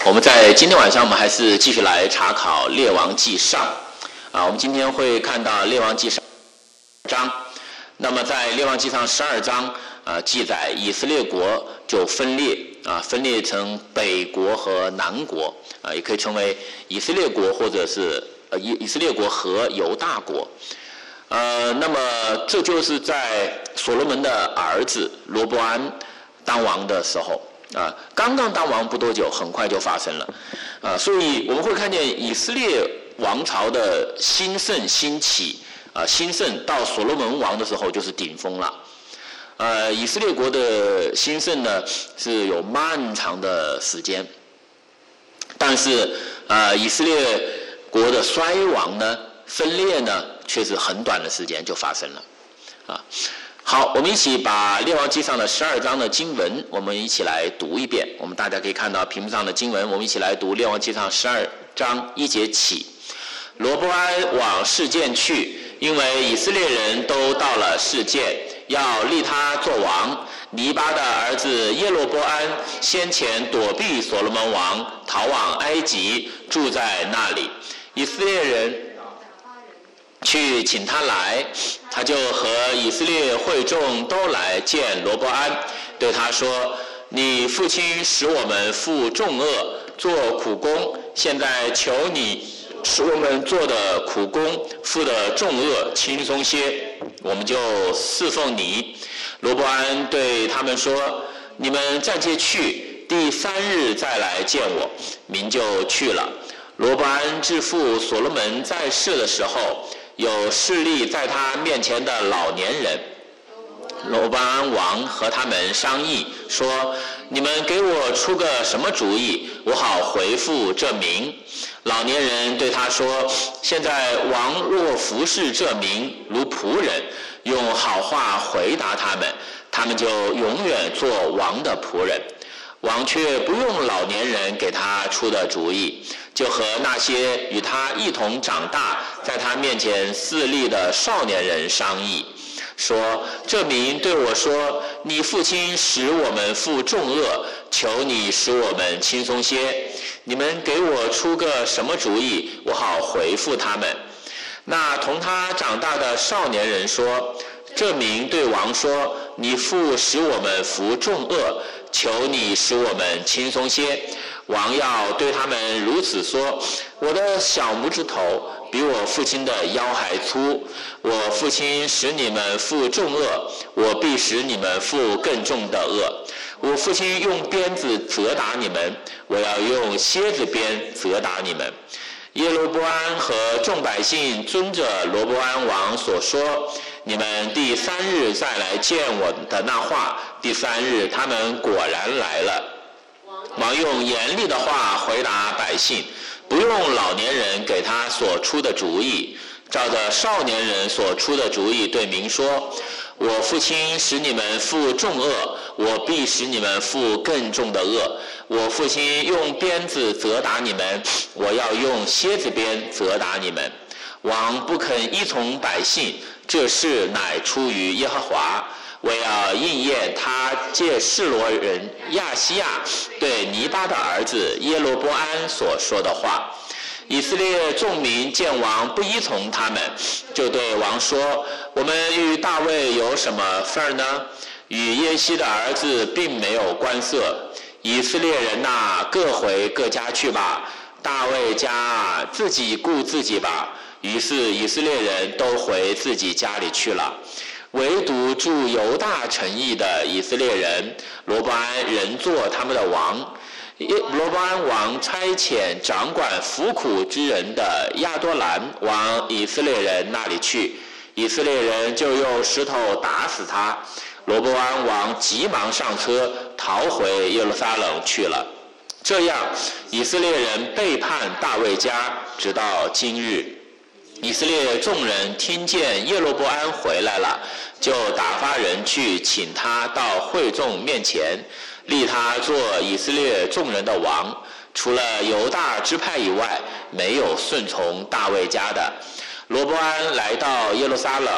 我们在今天晚上，我们还是继续来查考《列王纪上》我们今天会看到《列王纪上》章。那么在《列王纪上》12章记载以色列国就分裂成北国和南国也可以称为以色列国或者是以色列国和犹大国。那么这就是在所罗门的儿子罗波安当王的时候刚刚当王不多久，很快就发生了所以我们会看见以色列王朝的兴盛兴起兴盛到所罗门王的时候就是顶峰了以色列国的兴盛呢是有漫长的时间，但是以色列国的衰亡呢分裂呢却是很短的时间就发生了好，我们一起把《列王纪上》的12章的经文，我们一起来读一遍。我们大家可以看到屏幕上的经文，我们一起来读《列王纪上》12章1节起。罗波安往示剑去，因为以色列人都到了示剑，要立他做王。尼巴的儿子耶罗波安先前躲避所罗门王，逃往埃及，住在那里。以色列人去请他来，他就和以色列会众都来见罗波安，对他说：你父亲使我们负重恶，做苦工，现在求你使我们做的苦工负的重恶轻松些，我们就侍奉你。罗波安对他们说：你们暂且去，第3日再来见我。民就去了。罗波安之父所罗门在世的时候，有势力在他面前的老年人。罗波安王和他们商议说：你们给我出个什么主意，我好回复这民。老年人对他说：现在王若服侍这民如仆人，用好话回答他们，他们就永远做王的仆人。王却不用老年人给他出的主意，就和那些与他一同长大，在他面前侍立的少年人商议，说：这民对我说，你父亲使我们负重恶，求你使我们轻松些。你们给我出个什么主意，我好回复他们。那同他长大的少年人说：这民对王说，你父使我们负重恶，求你使我们轻松些。王要对他们如此说：我的小拇指头比我父亲的腰还粗，我父亲使你们负重恶，我必使你们负更重的恶。我父亲用鞭子责打你们，我要用蝎子鞭责打你们。耶罗波安和众百姓遵着罗波安王所说，你们第3日再来见我的那话，第3日他们果然来了。王用严厉的话回答百姓，不用老年人给他所出的主意，照着少年人所出的主意对民说：我父亲使你们负重恶，我必使你们负更重的恶。我父亲用鞭子责打你们，我要用蝎子鞭责打你们。王不肯依从百姓，这事乃出于耶和华，为要应验他借示罗人亚西亚对尼巴的儿子耶罗波安所说的话。以色列众民见王不依从他们，就对王说：我们与大卫有什么份儿呢？与耶西的儿子并没有关涉。以色列人各回各家去吧，大卫家自己顾自己吧。于是以色列人都回自己家里去了，唯独住犹大城邑的以色列人，罗波安仍做他们的王。罗波安王差遣掌管服苦之人的亚多兰往以色列人那里去，以色列人就用石头打死他。罗波安王急忙上车，逃回耶路撒冷去了。这样，以色列人背叛大卫家，直到今日。以色列众人听见耶罗波安回来了，就打发人去请他到会众面前，立他做以色列众人的王。除了犹大支派以外，没有顺从大卫家的。罗波安来到耶路撒冷，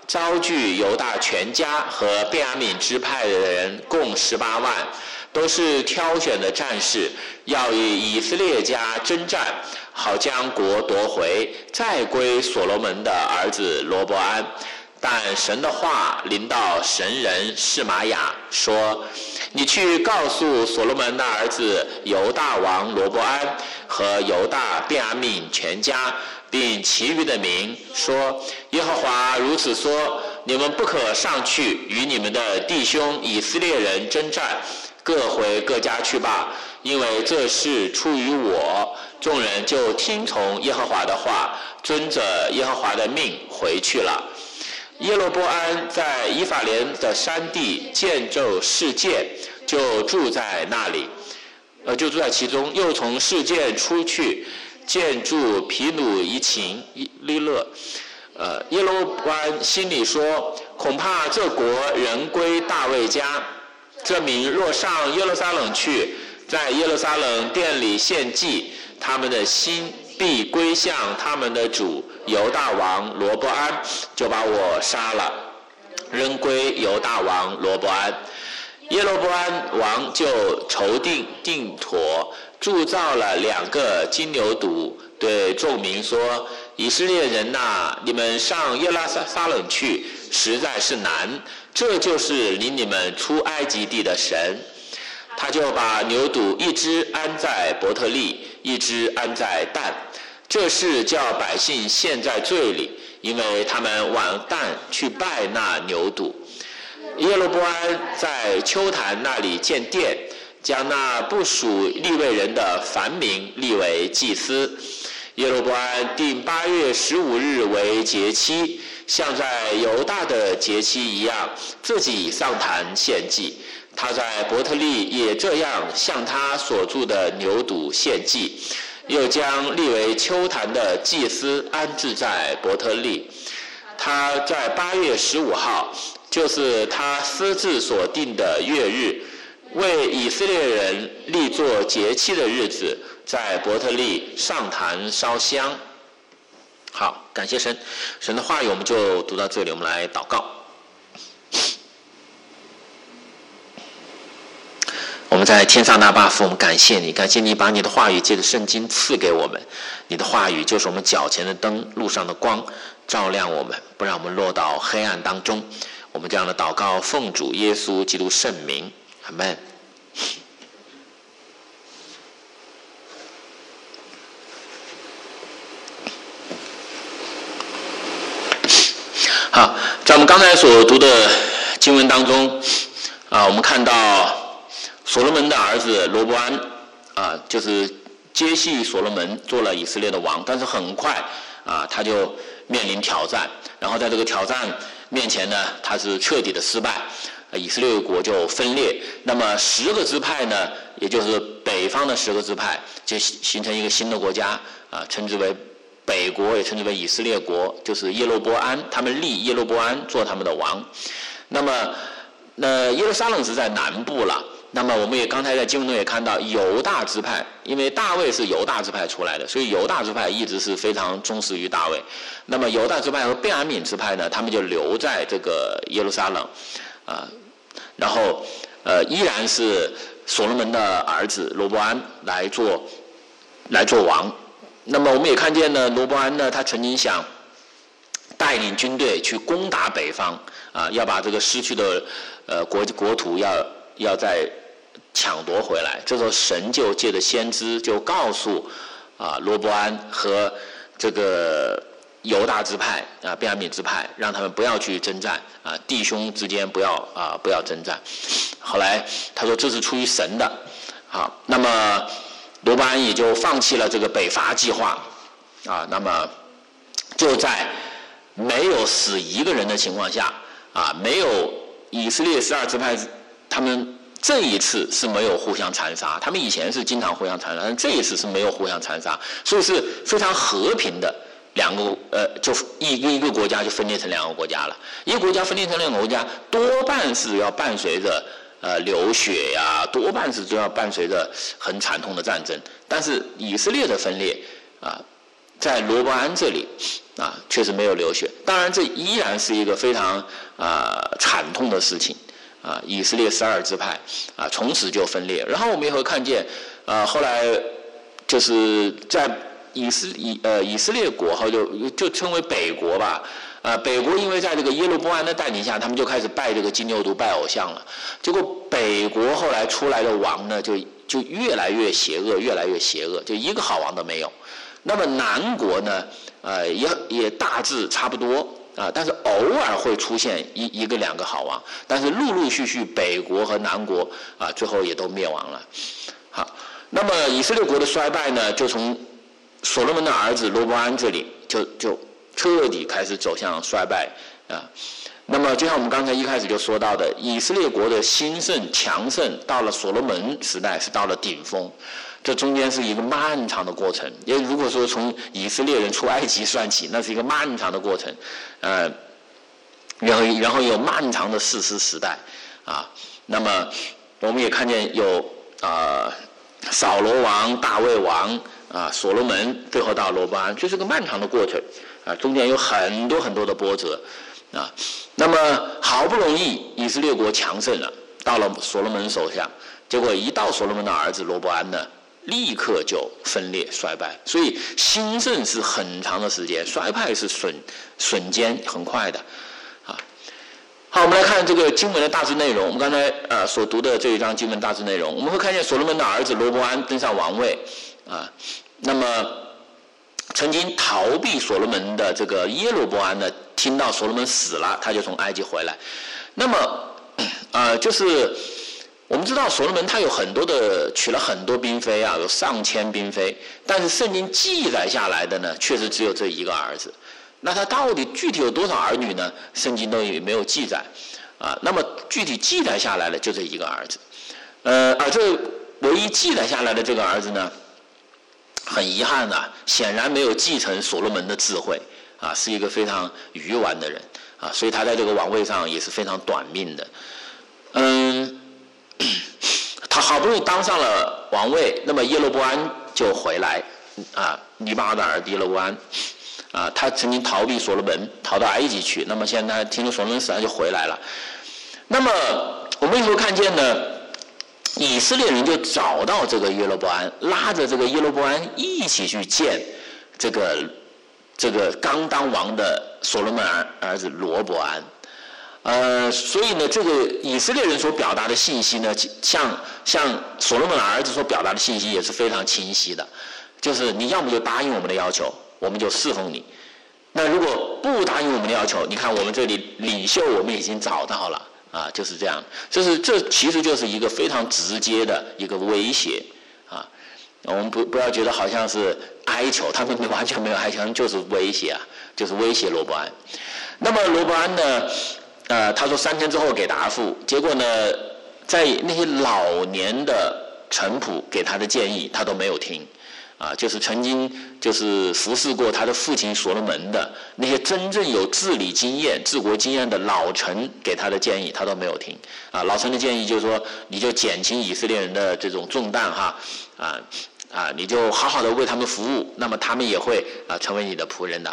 招聚犹大全家和便雅悯支派的人共18万，都是挑选的战士，要与以色列家征战，好将国夺回，再归所罗门的儿子罗伯安。但神的话临到神人示玛雅，说：你去告诉所罗门的儿子犹大王罗伯安和犹大便雅悯全家，并其余的民说：耶和华如此说，你们不可上去与你们的弟兄以色列人征战，各回各家去吧，因为这事出于我。众人就听从耶和华的话，遵着耶和华的命回去了。耶罗波安在以法莲的山地建筑示剑，就住在那里，就住在其中。又从示剑出去，建筑皮努伊琴利勒。耶罗波安心里说：恐怕这国人归大卫家，这民若上耶路撒冷去，在耶路撒冷殿里献祭，他们的心必归向他们的主犹大王罗伯安，就把我杀了，扔归犹大王罗伯安。耶罗伯安王就筹定妥，铸造了2个金牛犊，对众民说：以色列人哪，你们上耶路撒冷去，实在是难，这就是领你们出埃及地的神。他就把牛犊一只安在伯特利，一只安在但。这是叫百姓陷在罪里，因为他们往但去拜那牛犊。耶罗波安在丘坛那里建殿，将那不属利未人的凡民立为祭司。耶罗波安定8月15日为节期，像在犹大的节期一样，自己上坛献祭。他在伯特利也这样向他所铸的牛犊献祭，又将立为丘坛的祭司安置在伯特利。他在8月15号，就是他私自所定的月日，为以色列人立作节期的日子，在伯特利上坛烧香。好，感谢神，神的话语我们就读到这里，我们来祷告。我们在天上大爸父，我们感谢你，感谢你把你的话语借着圣经赐给我们。你的话语就是我们脚前的灯，路上的光，照亮我们，不让我们落到黑暗当中。我们这样的祷告，奉主耶稣基督圣名，阿们。好，在我们刚才所读的经文当中，我们看到所罗门的儿子罗伯安，就是接续所罗门做了以色列的王，但是很快他就面临挑战，然后在这个挑战面前呢，他是彻底的失败，以色列国就分裂。那么10个支派呢，也就是北方的10个支派，就形成一个新的国家，称之为北国，也称之为以色列国，就是耶罗波安，他们立耶罗波安做他们的王。那么耶路撒冷是在南部了。那么我们也刚才在经文中也看到犹大支派，因为大卫是犹大支派出来的，所以犹大支派一直是非常忠实于大卫。那么犹大支派和便雅悯支派呢，他们就留在这个耶路撒冷，然后依然是所罗门的儿子罗伯安来做王。那么我们也看见呢，罗伯安呢，他曾经想带领军队去攻打北方，要把这个失去的国土要再抢夺回来。这时候神就借着先知就告诉罗伯安和这个犹大支派便雅悯支派，让他们不要去征战，弟兄之间不要征战。后来他说这是出于神的。好，那么罗伯安也就放弃了这个北伐计划，那么就在没有死1个人的情况下，没有以色列12支派，他们这一次是没有互相残杀，他们以前是经常互相残杀，但这一次是没有互相残杀，所以是非常和平的就一个国家就分裂成2个国家了。一个国家分裂成2个国家，多半是要伴随着流血呀，多半是就要伴随着很惨痛的战争。但是以色列的分裂在罗伯安这里确实没有流血。当然，这依然是一个非常惨痛的事情以色列12支派从此就分裂。然后我们也会看见后来就是在以色列国后就称为北国吧。北国因为在这个耶罗波安的带领下，他们就开始拜这个金牛犊、拜偶像了。结果北国后来出来的王呢，就越来越邪恶，越来越邪恶，就一个好王都没有。那么南国呢，也大致差不多但是偶尔会出现一个两个好王，但是陆陆续续北国和南国最后也都灭亡了。好，那么以色列国的衰败呢，就从所罗门的儿子罗伯安这里就彻底开始走向衰败那么就像我们刚才一开始就说到的，以色列国的兴盛强盛到了所罗门时代是到了顶峰，这中间是一个漫长的过程。因为如果说从以色列人出埃及算起，那是一个漫长的过程然后有漫长的士师时代那么我们也看见有扫罗王、大卫王所罗门，最后到罗伯安，这是个漫长的过程中间有很多很多的波折那么好不容易以色列国强盛了，到了所罗门手下，结果一到所罗门的儿子罗伯安呢，立刻就分裂衰败。所以兴盛是很长的时间，衰败是瞬间很快的好，我们来看这个经文的大致内容。我们刚才所读的这一章经文大致内容，我们会看见所罗门的儿子罗伯安登上王位那么曾经逃避所罗门的这个耶罗伯安呢，听到所罗门死了，他就从埃及回来。那么就是我们知道所罗门他有很多的娶了很多嫔妃有上千嫔妃，但是圣经记载下来的呢，确实只有这一个儿子。那他到底具体有多少儿女呢？圣经都也没有记载那么具体记载下来的就这一个儿子而这唯一记载下来的这个儿子呢，很遗憾显然没有继承所罗门的智慧是一个非常愚顽的人所以他在这个王位上也是非常短命的他好不容易当上了王位，那么耶罗伯安就回来尼巴的儿子耶罗伯安他曾经逃避所罗门，逃到埃及去，那么现在听了所罗门死，他就回来了。那么我们以后看见呢，以色列人就找到这个耶罗伯安，拉着这个耶罗伯安一起去见这个刚当王的所罗门儿子罗伯安所以呢，这个以色列人所表达的信息呢，像所罗门的儿子所表达的信息也是非常清晰的，就是你要么就答应我们的要求，我们就侍奉你。那如果不答应我们的要求，你看我们这里领袖我们已经找到了就是这样。这其实就是一个非常直接的一个威胁我们不要觉得好像是哀求，他们完全没有哀求，他们就是威胁就是威胁罗伯安。那么罗伯安呢他说3天之后给答复，结果呢在那些老年的臣仆给他的建议他都没有听就是曾经就是服侍过他的父亲所罗门的那些真正有治理经验、治国经验的老臣给他的建议，他都没有听老臣的建议就是说，你就减轻以色列人的这种重担你就好好的为他们服务，那么他们也会成为你的仆人的。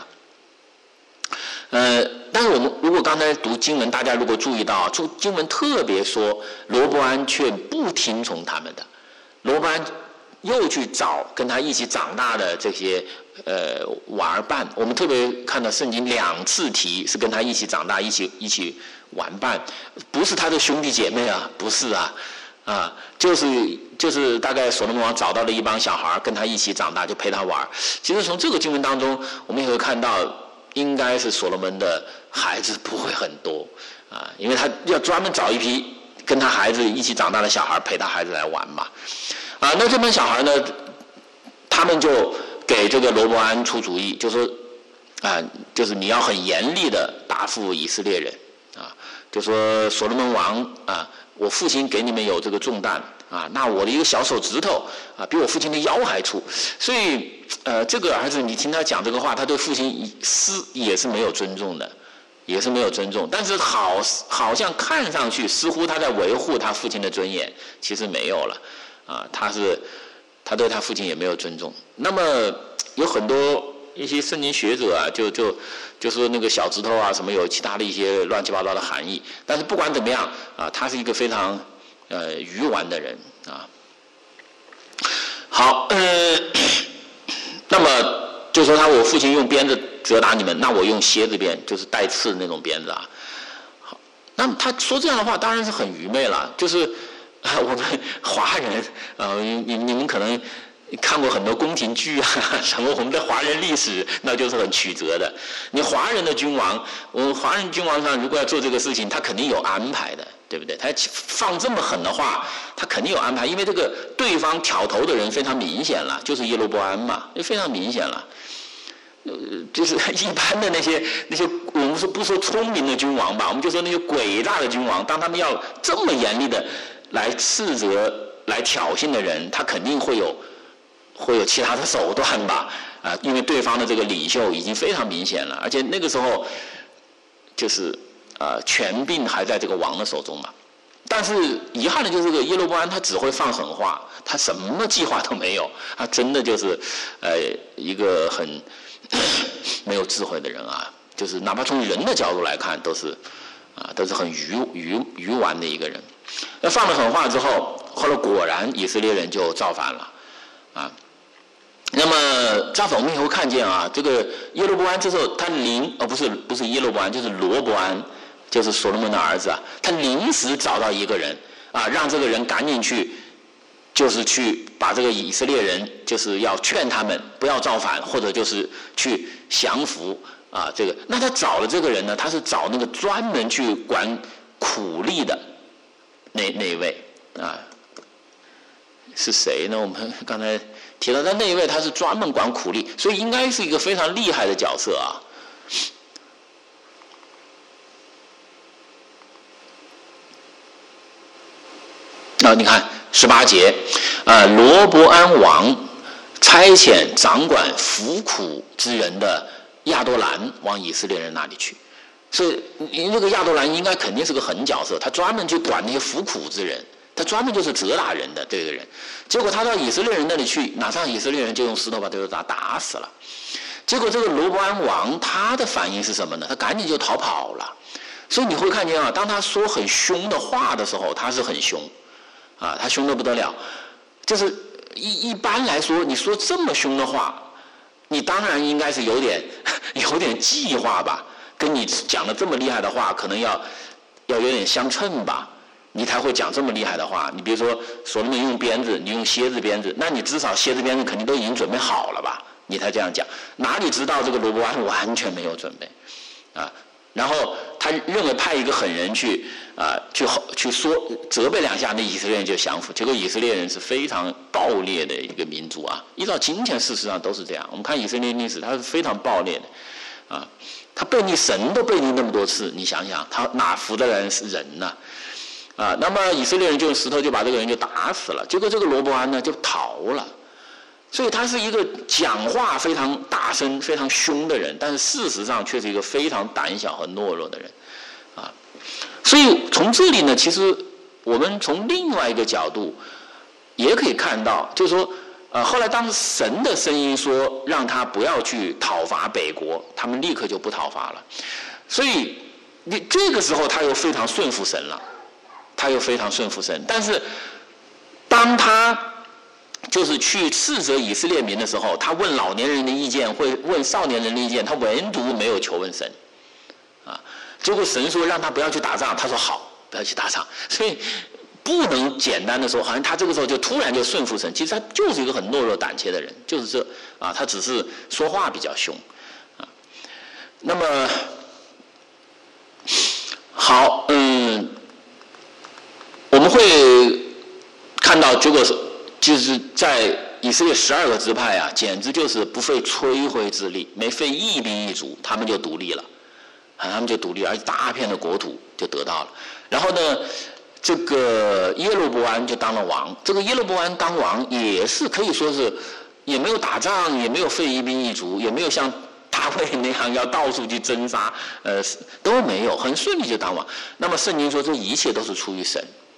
但是我们如果刚才读经文，大家如果注意到，经文特别说罗伯安却不听从他们的，罗伯安又去找跟他一起长大的这些玩伴。我们特别看到圣经2次提是跟他一起长大、一起玩伴，不是他的兄弟姐妹不是就是大概所罗门王找到了一帮小孩跟他一起长大，就陪他玩。其实从这个经文当中，我们也会看到，应该是所罗门的孩子不会很多因为他要专门找一批跟他孩子一起长大的小孩陪他孩子来玩嘛。那这帮小孩呢，他们就给这个罗伯安出主意，就说就是你要很严厉的答复以色列人就说所罗门王我父亲给你们有这个重担那我的一个小手指头比我父亲的腰还粗，所以这个儿子你听他讲这个话，他对父亲也是没有尊重的，也是没有尊重，但是好像看上去似乎他在维护他父亲的尊严，其实没有了他对他父亲也没有尊重。那么有很多一些圣经学者啊，就说那个小指头啊什么有其他的一些乱七八糟的含义。但是不管怎么样啊，他是一个非常愚顽的人啊。好，那么就说我父亲用鞭子责打你们，那我用蝎子鞭，就是带刺的那种鞭子啊。好，那么他说这样的话当然是很愚昧了，就是我们华人你们可能看过很多宫廷剧啊，什么我们的华人历史那就是很曲折的。你华人的君王，我们华人君王上如果要做这个事情，他肯定有安排的，对不对？他放这么狠的话，他肯定有安排，因为这个对方挑头的人非常明显了，就是耶罗波安嘛，就非常明显了。就是一般的那些我们不说聪明的君王吧，我们就说那些诡诈的君王，当他们要这么严厉的来斥责、来挑衅的人，他肯定会有其他的手段吧？因为对方的这个领袖已经非常明显了，而且那个时候就是权柄还在这个王的手中嘛。但是遗憾的就是这个耶罗波安他只会放狠话，他什么计划都没有，他真的就是一个很没有智慧的人啊，就是哪怕从人的角度来看都是很愚顽的一个人。那放了狠话之后，后来果然以色列人就造反了啊。那么造反我们以后看见啊，这个耶罗波安这时候他不是耶罗波安，就是罗伯安，就是所罗门的儿子啊，他临时找到一个人啊，让这个人赶紧去，就是去把这个以色列人，就是要劝他们不要造反，或者就是去降服啊。这个那他找的这个人呢，他是找那个专门去管苦力的那一位啊，是谁呢？我们刚才提到，但那一位他是专门管苦力，所以应该是一个非常厉害的角色啊。你看18节，罗伯安王差遣掌管服苦之人的亚多兰往以色列人那里去，所以这个亚多兰应该肯定是个狠角色，他专门去管那些服苦之人，他专门就是责打人的这个人。结果他到以色列人那里去，马上以色列人就用石头把这个打死了。结果这个罗伯安王他的反应是什么呢？他赶紧就逃跑了。所以你会看见啊，当他说很凶的话的时候，他是很凶啊，他凶得不得了。就是一般来说，你说这么凶的话，你当然应该是有点计划吧，跟你讲的这么厉害的话，可能要有点相称吧，你才会讲这么厉害的话。你比如说所罗门用鞭子，你用蝎子鞭子，那你至少蝎子鞭子肯定都已经准备好了吧，你才这样讲。哪里知道这个罗伯安完全没有准备啊？然后他认为派一个狠人去说责备两下，那以色列人就降服。结果以色列人是非常暴烈的一个民族啊，依照今天事实上都是这样。我们看以色列历史，他是非常暴烈的啊，他背逆神都背逆那么多次，你想想他哪服得人是人呢？那么以色列人就用石头就把这个人就打死了。结果这个罗伯安呢就逃了。所以他是一个讲话非常大声、非常凶的人，但是事实上却是一个非常胆小和懦弱的人，啊。所以从这里呢，其实我们从另外一个角度也可以看到，就是说，后来当神的声音说让他不要去讨伐北国，他们立刻就不讨伐了。所以你这个时候他又非常顺服神了，但是当他就是去斥责以色列民的时候，他问老年人的意见，会问少年人的意见，他唯独没有求问神，啊，结果神说让他不要去打仗，他说好，不要去打仗，所以不能简单的说，好像他这个时候就突然就顺服神，其实他就是一个很懦弱胆怯的人，就是这啊，他只是说话比较凶，啊，那么好，我们会看到结果是。就是在以色列12个支派啊，简直就是不费吹灰之力，没费一兵一卒，他们就独立了，而且大片的国土就得到了。然后呢，这个耶罗波安就当了王。这个耶罗波安当王也是可以说是，也没有打仗，也没有费一兵一卒，也没有像大卫那样要到处去征杀，都没有，很顺利就当王。那么圣经说这一切都是出于神。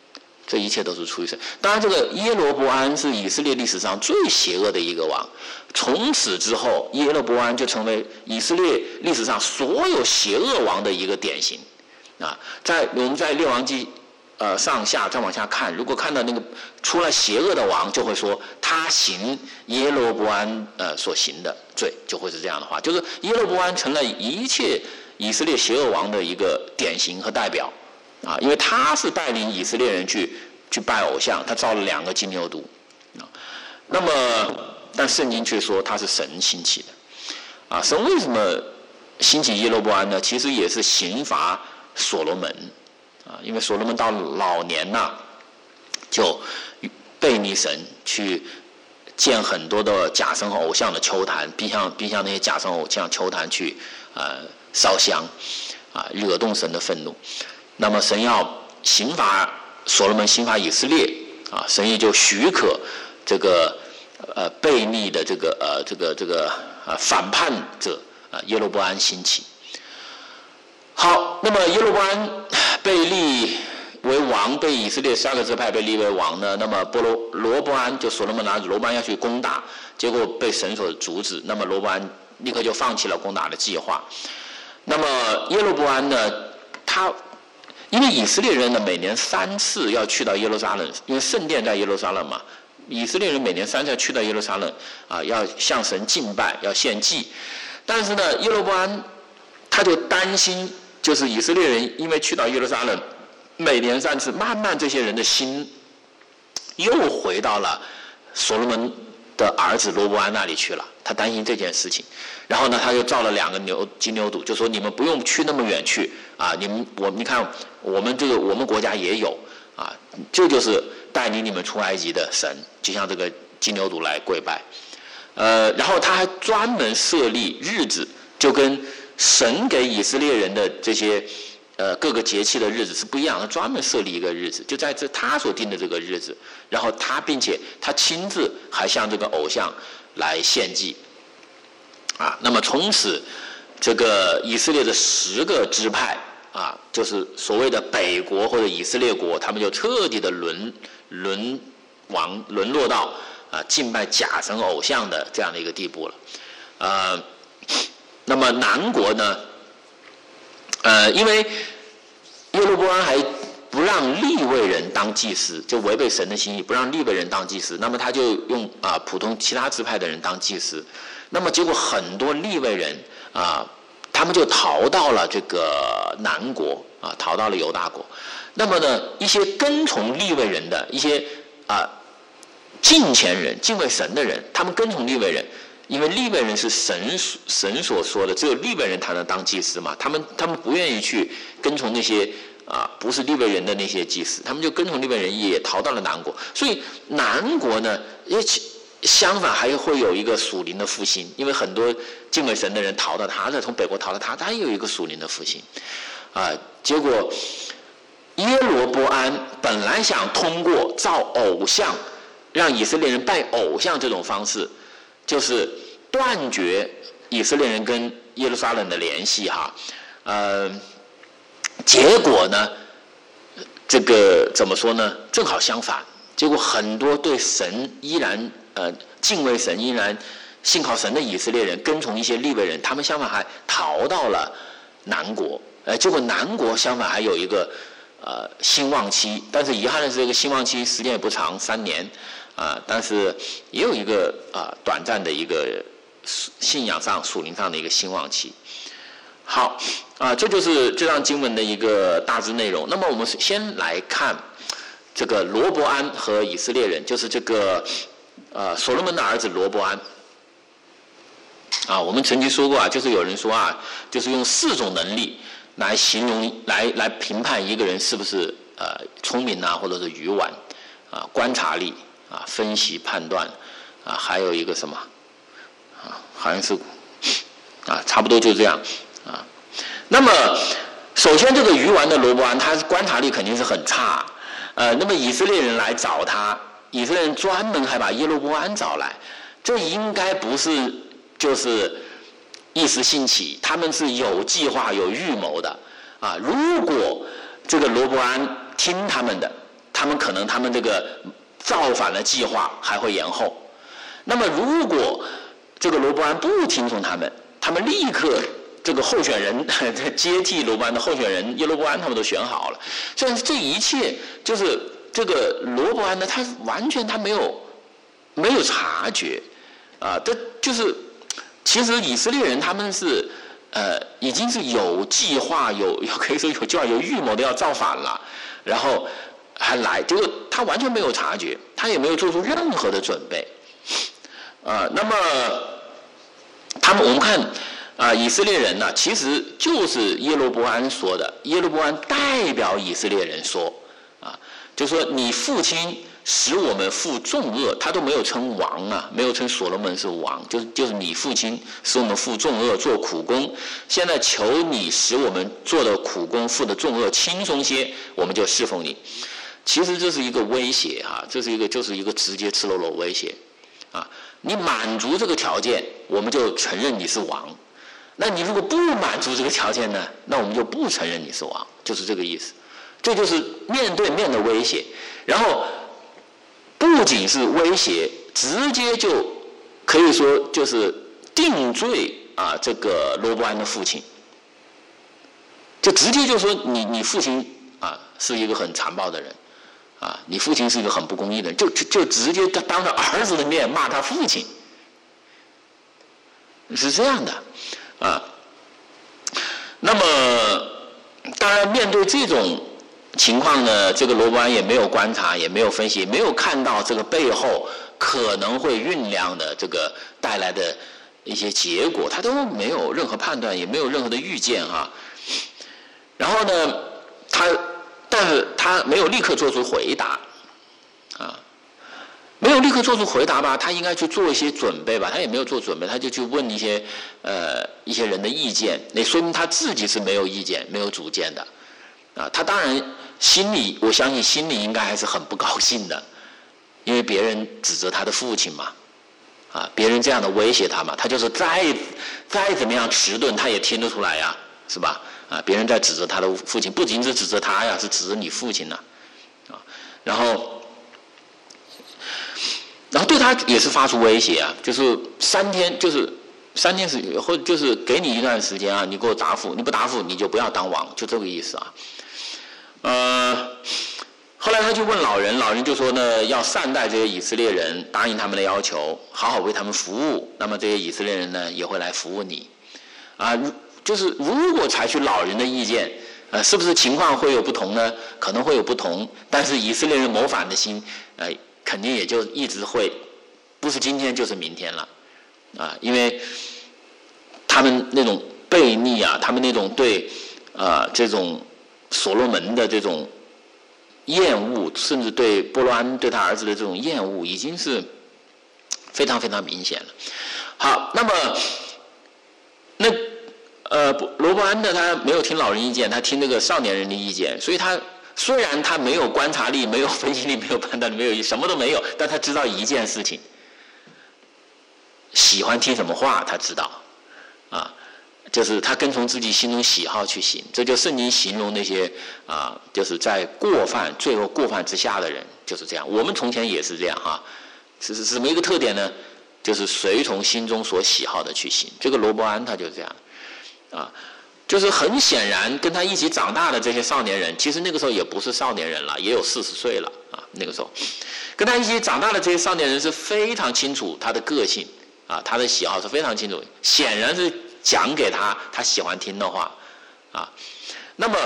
这一切都是出于神。当然，这个耶罗波安是以色列历史上最邪恶的一个王。从此之后，耶罗波安就成为以色列历史上所有邪恶王的一个典型。我们在列王记上下再往下看，如果看到那个出了邪恶的王，就会说他行耶罗波安所行的罪，就会是这样的话，就是耶罗波安成了一切以色列邪恶王的一个典型和代表。因为他是带领以色列人去拜偶像，他造了2个金牛犊。那么，但圣经却说他是神兴起的。神为什么兴起耶罗波安呢？其实也是刑罚所罗门。因为所罗门到老年了，就背逆神，去建很多的假神偶像的丘坛，并向那些假神偶像丘坛去烧香，惹动神的愤怒。那么神要刑罚所罗门，刑罚以色列，神也就许可这个悖逆的这个反叛者耶罗波安兴起。好，那么耶罗波安被立为王，被以色列12个支派被立为王呢。那么罗波安就所罗门的儿子罗波安要去攻打，结果被神所阻止。那么罗波安立刻就放弃了攻打的计划。那么耶罗波安呢，因为以色列人呢每年3次要去到耶路撒冷，因为圣殿在耶路撒冷嘛，以色列人每年3次要去到耶路撒冷要向神敬拜，要献祭。但是呢，耶罗波安他就担心，就是以色列人因为去到耶路撒冷每年3次，慢慢这些人的心又回到了所罗门的儿子罗波安那里去了，他担心这件事情。然后呢，他就造了2个金牛犊，就说你们不用去那么远去你看我们国家也有这就是带领你们出埃及的神，就像这个金牛犊来跪拜。然后他还专门设立日子，就跟神给以色列人的这些各个节气的日子是不一样的，专门设立一个日子，就在他所定的这个日子，然后并且他亲自还向这个偶像来献祭那么从此这个以色列的10个支派就是所谓的北国或者以色列国，他们就彻底的沦落到敬拜假神偶像的这样的一个地步了。那么南国呢，因为耶罗波安还不让利未人当祭司，就违背神的心意，不让利未人当祭司，那么他就用普通其他支派的人当祭司。那么结果很多利未人他们就逃到了这个南国逃到了犹大国。那么呢，一些跟从利未人的一些敬虔人、敬畏神的人，他们跟从利未人，因为利未人是神所说的，只有利未人才能当祭司嘛。他们不愿意去跟从那些不是利未人的那些祭司，他们就跟从利未人，也逃到了南国。所以南国呢，相反还会有一个属灵的复兴，因为很多敬畏神的人逃到他，从北国逃到他也有一个属灵的复兴结果耶罗波安本来想通过造偶像，让以色列人拜偶像这种方式，就是断绝以色列人跟耶路撒冷的联系结果呢，这个怎么说呢？正好相反，结果很多对神依然敬畏神、依然信靠神的以色列人，跟从一些利未人，他们相反还逃到了南国。结果南国相反还有一个兴旺期，但是遗憾的是，这个兴旺期时间也不长，3年但是也有一个短暂的一个信仰上、属灵上的一个兴旺期。好这就是这段经文的一个大致内容。那么我们先来看这个罗伯安和以色列人，就是这个所罗门的儿子罗伯安我们曾经说过就是有人说就是用4种能力来形容来评判一个人是不是聪明或者是愚顽观察力分析判断还有一个什么好像是差不多就这样那么首先这个愚顽的罗伯安，他观察力肯定是很差那么以色列人来找他，以色列人专门还把耶罗波安找来，这应该不是就是一时兴起，他们是有计划有预谋的如果这个罗伯安听他们的， 他们这个造反的计划还会延后。那么如果这个罗伯安不听从他们立刻这个候选人接替罗伯安的候选人耶罗波安他们都选好了，所以这一切就是这个罗伯安呢，他完全没有察觉啊，这就是其实以色列人他们是已经是有计划可以说有计划有预谋的要造反了，然后还来，结果他完全没有察觉，他也没有做出任何的准备那么我们看以色列人呢，其实就是耶罗波安说的，耶罗波安代表以色列人说就说你父亲使我们负重恶，他都没有称王没有称所罗门是王，就是你父亲使我们负重恶做苦工，现在求你使我们做的苦工负的重恶轻松些，我们就侍奉你。其实这是一个威胁就是一个直接赤裸裸威胁你满足这个条件，我们就承认你是王。那你如果不满足这个条件呢，那我们就不承认你是王，就是这个意思。这就是面对面的威胁，然后不仅是威胁，直接就可以说就是定罪这个罗伯安的父亲，就直接就说你父亲是一个很残暴的人你父亲是一个很不公义的人，就直接当着儿子的面骂他父亲，是这样的那么当然面对这种情况呢，这个罗伯安也没有观察，也没有分析，也没有看到这个背后可能会酝酿的这个带来的一些结果，他都没有任何判断，也没有任何的预见然后呢但是他没有立刻做出回答没有立刻做出回答吧，他应该去做一些准备吧，他也没有做准备，他就去问一些人的意见，那说明他自己是没有意见没有主见的他当然我相信心里应该还是很不高兴的，因为别人指责他的父亲嘛别人这样的威胁他嘛，他就是再怎么样迟钝他也听得出来是吧别人在指责他的父亲，不仅是指责他是指责你父亲然后对他也是发出威胁就是3天是或者就是给你一段时间你给我答复，你不答复你就不要当王，就这个意思后来他就问老人，老人就说呢，要善待这些以色列人，答应他们的要求，好好为他们服务，那么这些以色列人呢也会来服务你就是如果采取老人的意见是不是情况会有不同呢？可能会有不同，但是以色列人谋反的心肯定也就一直会，不是今天就是明天了因为他们那种悖逆他们那种对这种所罗门的这种厌恶，甚至对波罗安对他儿子的这种厌恶，已经是非常非常明显了。好，那么罗伯安呢，他没有听老人意见，他听那个少年人的意见，所以他虽然他没有观察力，没有分析力，没有判断力，没有什么都没有，但他知道一件事情，喜欢听什么话他知道就是他跟从自己心中喜好去行，这就圣经形容那些就是在罪恶过犯之下的人就是这样。我们从前也是这样是什么一个特点呢？就是随从心中所喜好的去行。这个罗伯安他就这样就是很显然跟他一起长大的这些少年人，其实那个时候也不是少年人了，也有40岁了那个时候跟他一起长大的这些少年人是非常清楚他的个性他的喜好是非常清楚，显然是讲给他喜欢听的话那么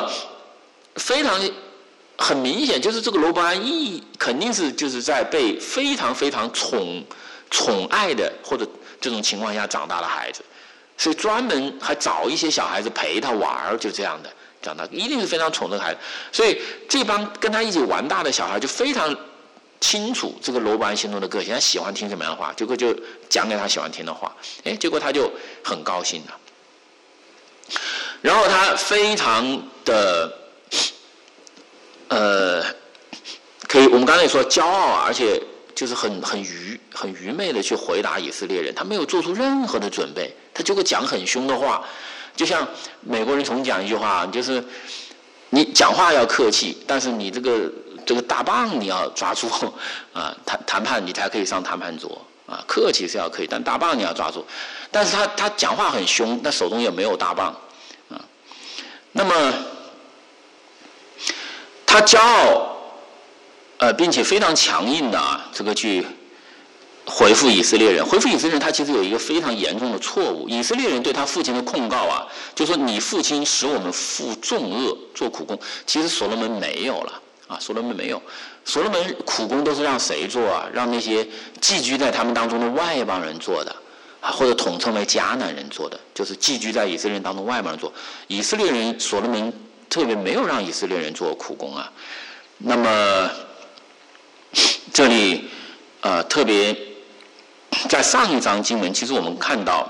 很明显，就是这个罗伯安肯定是就是在被非常非常宠爱的或者这种情况下长大的孩子，所以专门还找一些小孩子陪他玩，就这样的长大，一定是非常宠这个孩子。所以这帮跟他一起玩大的小孩就非常清楚这个罗伯安心中的个性，他喜欢听什么样的话，结果就讲给他喜欢听的话，结果他就很高兴了。然后他非常的可以我们刚才也说骄傲而且就是很愚昧的去回答以色列人，他没有做出任何的准备，他就会讲很凶的话。就像美国人总讲一句话，就是你讲话要客气，但是你这个这个大棒你要抓住啊，谈判你才可以上谈判桌啊，客气是要可以，但大棒你要抓住。但是他讲话很凶，但手中也没有大棒啊。那么他骄傲，并且非常强硬的这个去回复以色列人。回复以色列人，他其实有一个非常严重的错误。以色列人对他父亲的控告就说你父亲使我们负重恶，做苦工。其实所罗门没有了所罗门没有。所罗门苦工都是让谁做让那些寄居在他们当中的外邦人做的或者统称为迦南人做的，就是寄居在以色列人当中外邦人做。以色列人所罗门特别没有让以色列人做苦工那么这里特别在上一章经文，其实我们看到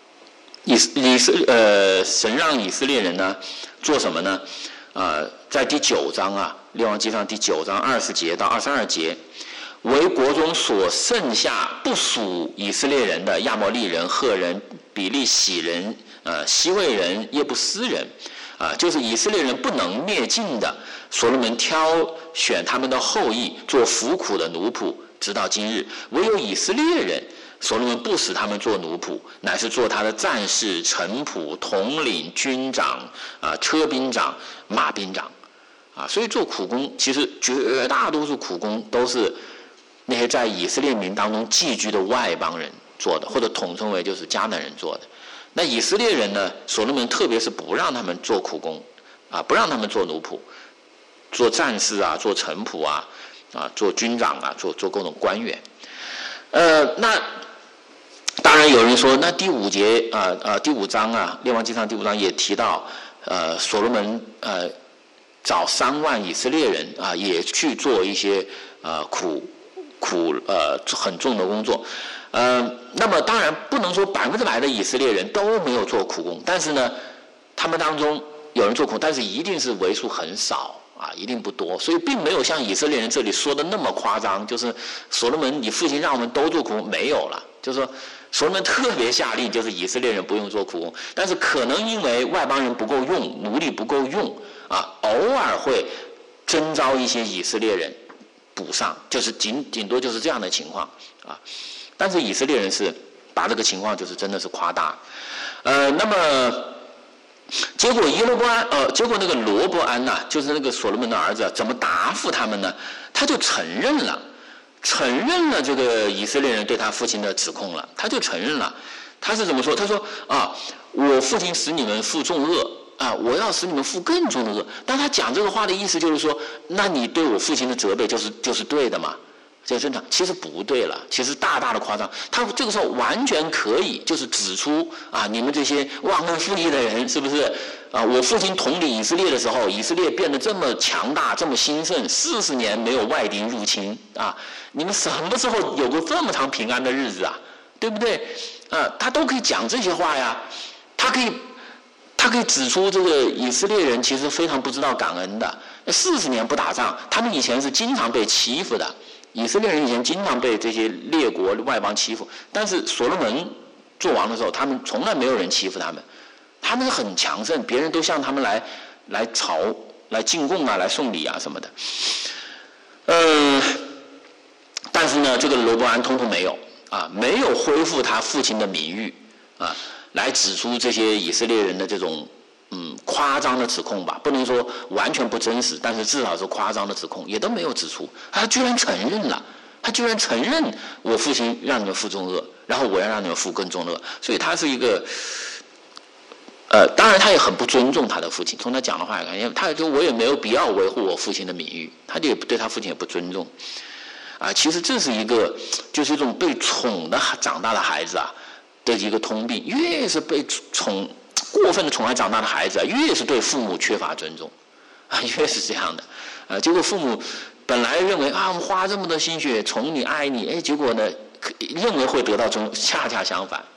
神让以色列人呢做什么呢？在第9章列王纪上第9章20节到22节，为国中所剩下不属以色列人的亚摩利人、赫人、比利洗人、西魏人、耶布斯人就是以色列人不能灭尽的，所罗门挑选他们的后裔做服苦的奴仆，直到今日。唯有以色列人，所罗门不使他们做奴仆，乃是做他的战士、臣仆、统领、军长、车兵长、马兵长所以做苦工，其实绝大多数苦工都是那些在以色列民当中寄居的外邦人做的，或者统称为就是迦南人做的。那以色列人呢，所罗门特别是不让他们做苦工不让他们做奴仆，做战士做臣仆做军长做各种官员。那当然有人说，那第5节第5章列王纪上第5章也提到所罗门找3万以色列人也去做一些很重的工作。那么当然不能说100%的以色列人都没有做苦工，但是呢，他们当中有人做苦，但是一定是为数很少一定不多，所以并没有像以色列人这里说的那么夸张，就是所罗门你父亲让我们都做苦工，没有了，就是说所罗门特别下令，就是以色列人不用做苦工，但是可能因为外邦人不够用，奴隶不够用偶尔会征召一些以色列人补上，就是顶多就是这样的情况但是以色列人是把这个情况就是真的是夸大。那么结果结果那个罗伯安就是那个所罗门的儿子怎么答复他们呢？他就承认了这个以色列人对他父亲的指控了，他就承认了。他是怎么说？他说我父亲使你们负重恶我要使你们负更重的恶。但他讲这个话的意思就是说，那你对我父亲的责备就是对的嘛，这正常。其实不对了，其实大大的夸张。他这个时候完全可以就是指出你们这些忘恩负义的人，是不是我父亲统领以色列的时候，以色列变得这么强大这么兴盛，40年没有外敌入侵你们什么时候有过这么长平安的日子对不对他都可以讲这些话呀。他可以指出这个以色列人其实非常不知道感恩的，40年不打仗，他们以前是经常被欺负的。以色列人以前经常被这些列国外邦欺负，但是所罗门做王的时候，他们从来没有人欺负他们，他们是很强盛，别人都向他们来进贡来送礼什么的。但是呢，这个罗伯安通通没有没有恢复他父亲的名誉来指出这些以色列人的这种夸张的指控吧，不能说完全不真实，但是至少是夸张的指控，也都没有指出。他居然承认了，他居然承认我父亲让你们负重恶，然后我要让你们负更重的恶。所以他是一个当然他也很不尊重他的父亲，从他讲的话来看，因为他说我也没有必要维护我父亲的名誉，他就对他父亲也不尊重其实这是一个就是一种被宠的长大的孩子的一个通病，越是被过分的宠爱长大的孩子越是对父母缺乏尊重越是这样的结果父母本来认为我们花这么多心血宠你爱你结果呢认为会得到尊重，恰恰相反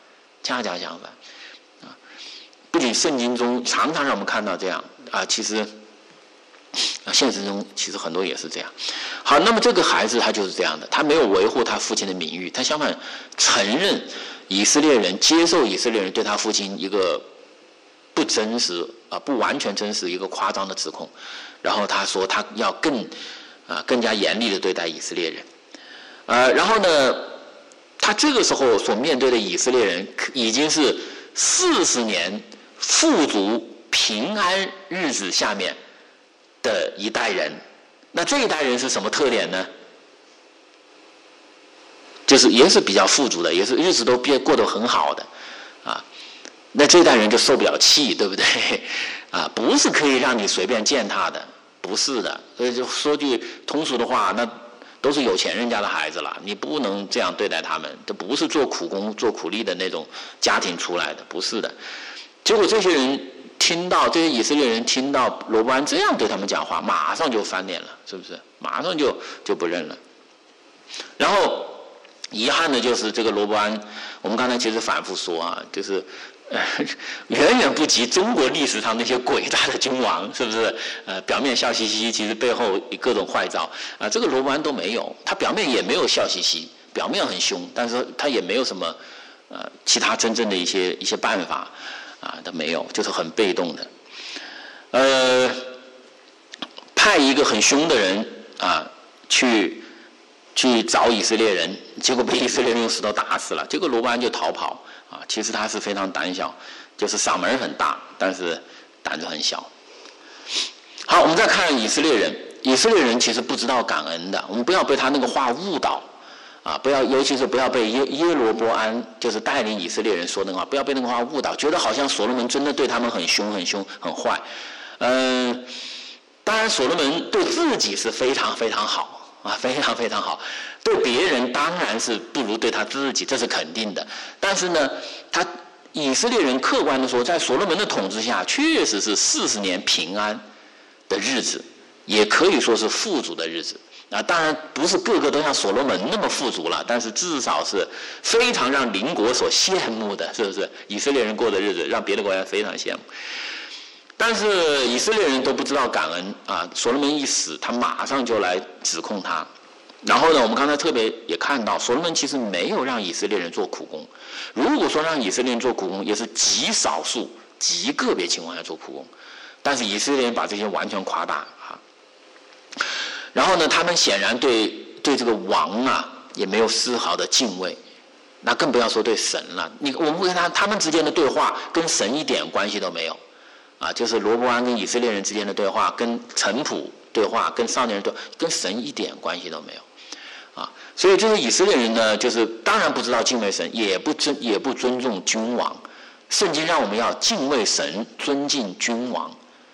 不仅圣经中常常让我们看到这样其实现实中其实很多也是这样。好，那么这个孩子他就是这样的，他没有维护他父亲的名誉，他相反承认以色列人接受以色列人对他父亲一个不真实不完全真实一个夸张的指控，然后他说他要更更加严厉的对待以色列人。然后呢，他这个时候所面对的以色列人已经是40年富足平安日子下面的一代人。那这一代人是什么特点呢？就是也是比较富足的，也是日子都过得很好的那这一代人就受不了气，对不对不是可以让你随便践踏的，不是的。所以就说句通俗的话，那都是有钱人家的孩子了，你不能这样对待他们，这不是做苦工做苦力的那种家庭出来的，不是的。结果这些以色列人听到罗波安这样对他们讲话，马上就翻脸了，是不是？马上就不认了。然后遗憾的就是这个罗波安，我们刚才其实反复说就是远远不及中国历史上那些诡诈的君王，是不是？表面笑嘻嘻，其实背后各种坏招这个罗波安都没有，他表面也没有笑嘻嘻，表面很凶，但是他也没有什么其他真正的一些办法他没有，就是很被动的。派一个很凶的人去找以色列人，结果被以色列人用石头打死了。结果罗波安就逃跑其实他是非常胆小，就是嗓门很大，但是胆子很小。好，我们再看以色列人。以色列人其实不知道感恩的，我们不要被他那个话误导尤其是不要被耶罗波安就是带领以色列人说那个话，不要被那个话误导，觉得好像所罗门真的对他们很凶很坏。当然所罗门对自己是非常非常好非常非常好，对别人当然是不如对他自己，这是肯定的。但是呢，以色列人客观的说，在所罗门的统治下，确实是40年平安的日子，也可以说是富足的日子。当然不是个个都像所罗门那么富足了，但是至少是非常让邻国所羡慕的，是不是？以色列人过的日子让别的国家非常羡慕。但是以色列人都不知道感恩所罗门一死，他马上就来指控他。然后呢，我们刚才特别也看到，所罗门其实没有让以色列人做苦工。如果说让以色列人做苦工，也是极少数、极个别情况下做苦工。但是以色列人把这些完全夸大然后呢，他们显然对这个王也没有丝毫的敬畏，那更不要说对神了。我们会看他们之间的对话跟神一点关系都没有就是罗波安跟以色列人之间的对话，跟臣仆对话，跟少年人对话，跟神一点关系都没有所以这些以色列人呢，就是当然不知道敬畏神，也不尊重君王。圣经让我们要敬畏神，尊敬君王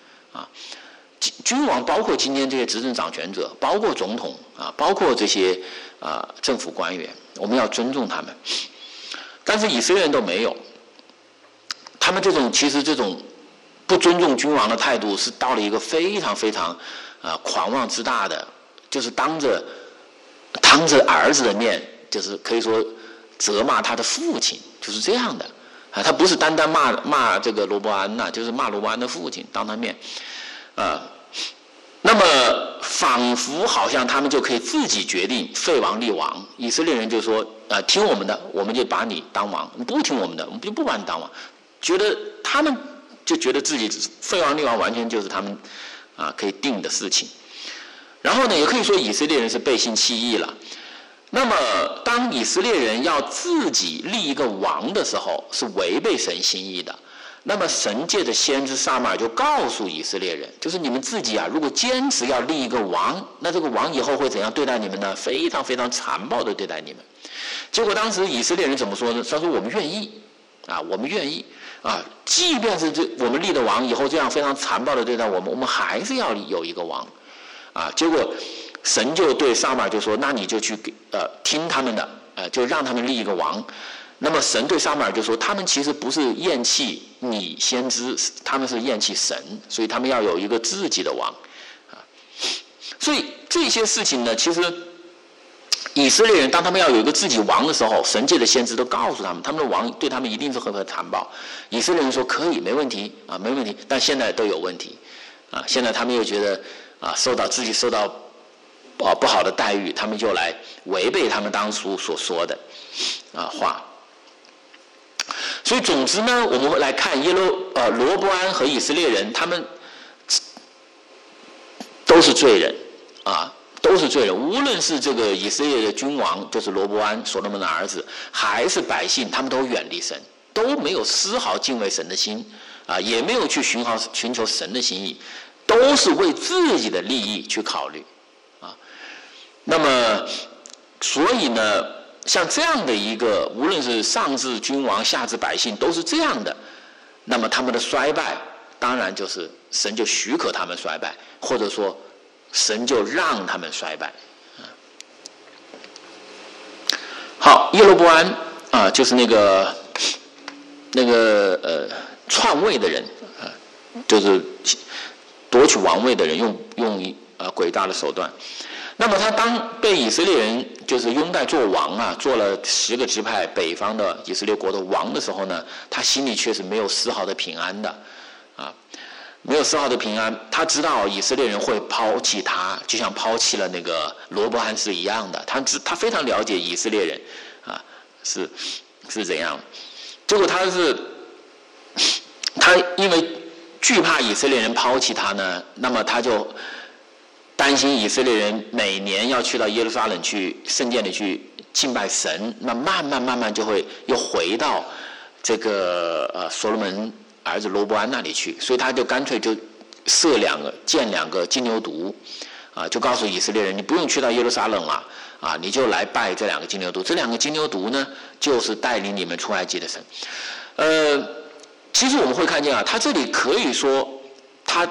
君王包括今天这些执政掌权者，包括总统包括这些政府官员，我们要尊重他们。但是以色列人都没有，他们其实这种不尊重君王的态度是到了一个非常非常狂妄之大的，就是当着儿子的面，就是可以说责骂他的父亲，就是这样的他不是单单骂这个罗波安就是骂罗波安的父亲，当他面那么仿佛好像他们就可以自己决定废王立王。以色列人就说听我们的，我们就把你当王；你不听我们的，我们就不把你当王。他们就觉得自己废王立王完全就是他们可以定的事情。然后呢，也可以说以色列人是背信弃义了。那么当以色列人要自己立一个王的时候，是违背神心意的。那么神借着先知撒母耳就告诉以色列人，就是你们自己如果坚持要立一个王，那这个王以后会怎样对待你们呢？非常非常残暴的对待你们。结果当时以色列人怎么说呢？他说我们愿意我们愿意即便是我们立的王以后这样非常残暴的对待我们还是要有一个王结果神就对撒母耳就说，那你就去听他们的就让他们立一个王。那么神对撒母耳就说，他们其实不是厌弃你先知，他们是厌弃神，所以他们要有一个自己的王所以这些事情呢，其实以色列人当他们要有一个自己王的时候，神界的先知都告诉他们，他们的王对他们一定是很残暴。以色列人说可以，没问题没问题，但现在都有问题现在他们又觉得自己受到不好的待遇，他们就来违背他们当初所说的话。所以总之呢，我们会来看罗波安和以色列人，他们都是罪人都都是罪人。无论是这个以色列的君王，就是罗伯安所罗门的儿子，还是百姓，他们都远离神，都没有丝毫敬畏神的心啊，也没有去寻求神的心意，都是为自己的利益去考虑啊。那么，所以呢，像这样的一个，无论是上至君王，下至百姓，都是这样的，那么他们的衰败，当然就是神就许可他们衰败，或者说神就让他们衰败。好，耶罗波安啊，就是那个篡位的人啊，就是夺取王位的人，用诡诈的手段。那么他当被以色列人就是拥戴做王啊，做了10个支派北方的以色列国的王的时候呢，他心里却是没有丝毫的平安的啊，没有丝毫的平安。他知道以色列人会抛弃他，就像抛弃了那个罗伯安是一样的。他非常了解以色列人啊是怎样。结果他因为惧怕以色列人抛弃他呢，那么他就担心以色列人每年要去到耶路撒冷去圣殿里去敬拜神，那慢慢就会又回到这个所罗门儿子罗伯安那里去，所以他就干脆就建2个金牛犊啊，就告诉以色列人，你不用去到耶路撒冷了啊，你就来拜这2个金牛犊。这2个金牛犊呢，就是带领你们出埃及的神。其实我们会看见啊，他这里可以说他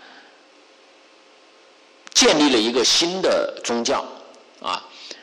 建立了一个新的宗教啊，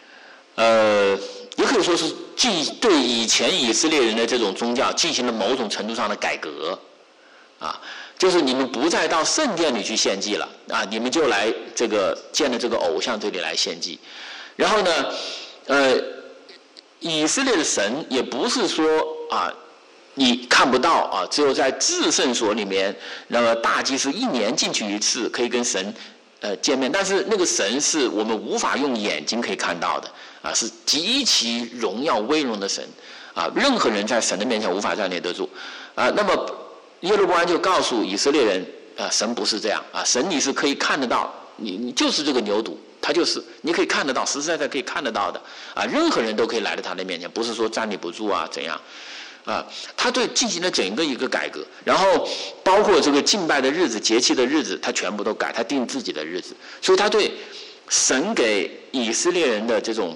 也可以说是对以前以色列人的这种宗教进行了某种程度上的改革啊，就是你们不再到圣殿里去献祭了啊，你们就来这个建了这个偶像这里来献祭。然后呢，以色列的神也不是说啊你看不到啊，只有在至圣所里面，那么大祭司1年进去1次，可以跟神见面，但是那个神是我们无法用眼睛可以看到的啊，是极其荣耀威荣的神啊，任何人在神的面前无法站立得住啊。那么耶罗波安就告诉以色列人啊，神不是这样啊，神你是可以看得到，你就是这个牛犊，他就是你可以看得到，实实在在可以看得到的啊，任何人都可以来到他的面前，不是说站立不住啊怎样。啊，他对进行了整个一个改革，然后包括这个敬拜的日子、节气的日子，他全部都改，他定自己的日子。所以他对神给以色列人的这种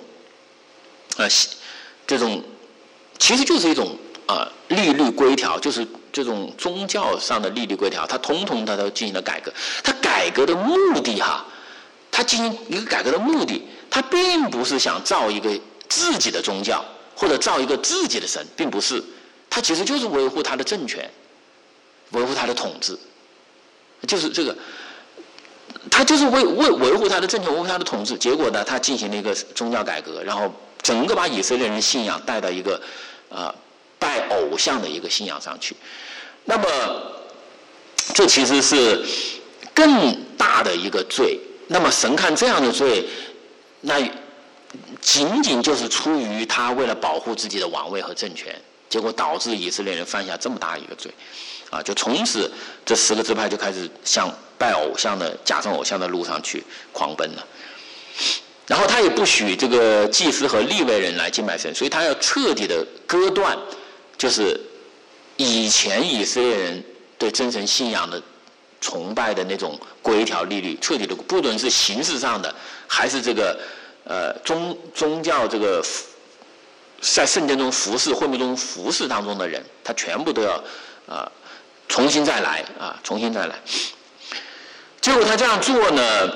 其实就是一种律例规条，就是这种宗教上的律例规条，他通通他都进行了改革。他改革的目的他进行一个改革的目的，他并不是想造一个自己的宗教，或者造一个自己的神，并不是。他其实就是维护他的政权，维护他的统治，就是这个，他就是维护他的政权，维护他的统治。结果呢，他进行了一个宗教改革，然后整个把以色列人信仰带到一个拜偶像的一个信仰上去。那么，这其实是更大的一个罪。那么神看这样的罪，那仅仅就是出于他为了保护自己的王位和政权。结果导致以色列人犯下这么大一个罪，啊，就从此这10个支派就开始向拜偶像的、假圣偶像的路上去狂奔了。然后他也不许这个祭司和利未人来敬拜神，所以他要彻底的割断，就是以前以色列人对真神信仰的崇拜的那种规条律例，彻底的，不论是形式上的，还是这个宗教这个。在圣殿中服侍、会幕中服侍当中的人，他全部都要重新再来啊，重新再来。结果他这样做呢，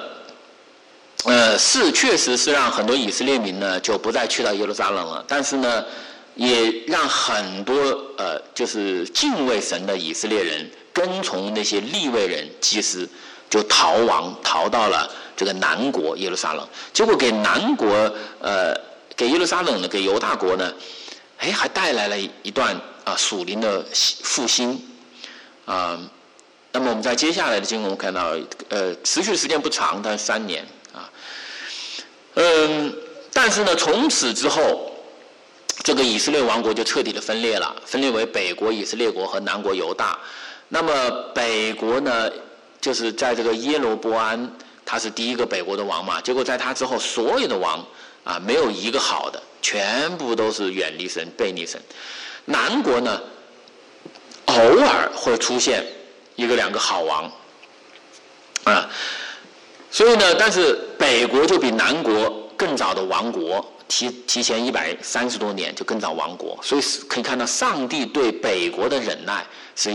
确实是让很多以色列民呢就不再去到耶路撒冷了，但是呢，也让很多就是敬畏神的以色列人跟从那些利未人、祭司，就逃到了这个南国耶路撒冷。结果给南国给耶路撒冷呢，给犹大国呢，还带来了一段属灵的复兴啊。那么我们在接下来的经文看到，持续时间不长，但是3年啊。但是呢，从此之后，这个以色列王国就彻底的分裂了，分裂为北国以色列国和南国犹大。那么北国呢，就是在这个耶罗波安他是第一个北国的王嘛，结果在他之后所有的王啊没有一个好的，全部都是远离神背逆神。南国呢偶尔会出现一个两个好王啊，所以呢但是北国就比南国更早的亡国，提前130多年就更早亡国，所以可以看到上帝对北国的忍耐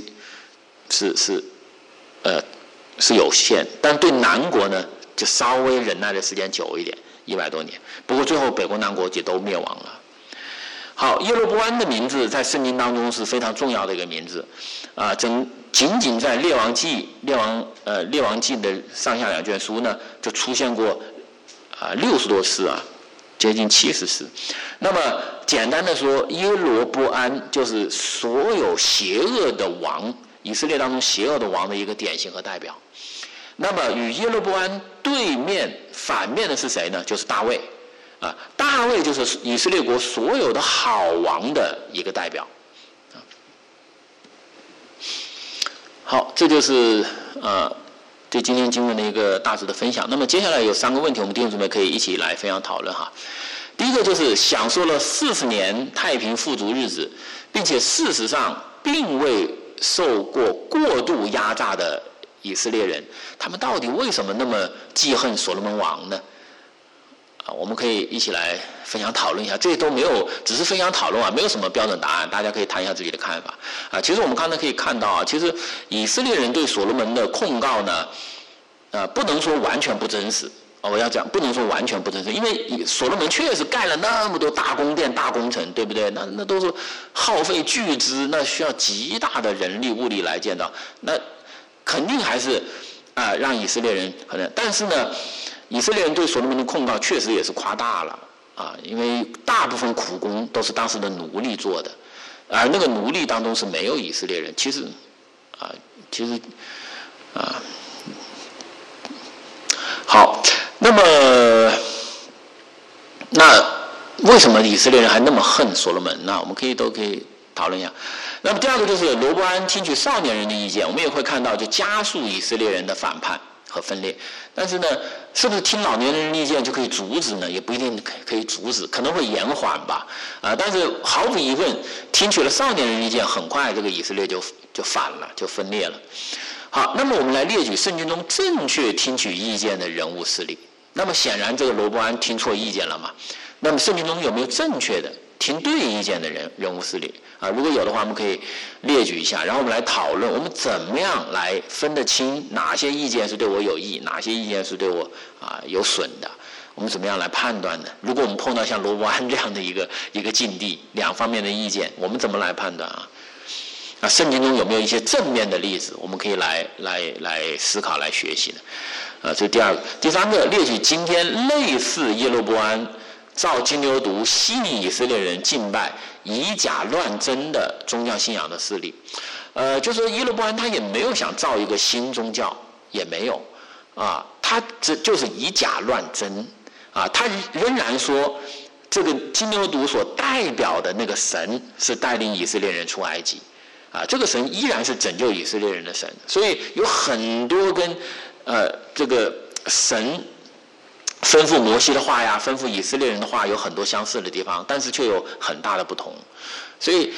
是有限，但对南国呢就稍微忍耐的时间久一点，100多年。不过最后北国南国也都灭亡了。好，耶罗波安的名字在圣经当中是非常重要的一个名字啊，仅仅在列王记的上下2卷书呢就出现过60多次啊，接近70次。那么简单的说，耶罗波安就是所有邪恶的王，以色列当中邪恶的王的一个典型和代表。那么与耶罗波安反面的是谁呢？就是大卫啊，大卫就是以色列国所有的好王的一个代表。好，这就是对今天经文的一个大致的分享。那么接下来有3个问题，我们弟兄姊妹可以一起来分享讨论哈。第一个就是享受了40年太平富足日子，并且事实上并未受过过度压榨的以色列人，他们到底为什么那么记恨所罗门王呢？我们可以一起来分享讨论一下，这些都没有，只是分享讨论啊，没有什么标准答案，大家可以谈一下自己的看法啊。其实我们刚才可以看到啊，其实以色列人对所罗门的控告呢，不能说完全不真实。我要讲，不能说完全不真实，因为所罗门确实盖了那么多大宫殿、大工程，对不对？那都是耗费巨资，那需要极大的人力物力来建造，那肯定还是让以色列人可能，但是呢，以色列人对所罗门的控告确实也是夸大了啊，因为大部分苦工都是当时的奴隶做的，而那个奴隶当中是没有以色列人。其实好，那么为什么以色列人还那么恨所罗门？那我们都可以讨论一下。那么第二个就是罗波安听取少年人的意见，我们也会看到就加速以色列人的反叛和分裂。但是呢，是不是听老年人的意见就可以阻止呢？也不一定可以阻止，可能会延缓吧。但是毫无疑问，听取了少年人的意见，很快这个以色列就反了，就分裂了。好，那么我们来列举圣经中正确听取意见的人物事例。那么显然这个罗波安听错意见了嘛？那么圣经中有没有正确的听对意见的人物事例啊？如果有的话，我们可以列举一下，然后我们来讨论，我们怎么样来分得清哪些意见是对我有益，哪些意见是对我有损的？我们怎么样来判断呢？如果我们碰到像罗波安这样的一个境地，两方面的意见，我们怎么来判断啊？圣经中有没有一些正面的例子，我们可以来思考、来学习的？这是第二个。第三个，列举今天类似耶罗波安造金牛犊吸引以色列人敬拜、以假乱真的宗教信仰的事例。就是耶罗波安他也没有想造一个新宗教，也没有他就是以假乱真他仍然说这个金牛犊所代表的那个神是带领以色列人出埃及。这个神依然是拯救以色列人的神，所以有很多跟这个神吩咐摩西的话呀，吩咐以色列人的话有很多相似的地方，但是却有很大的不同。所以，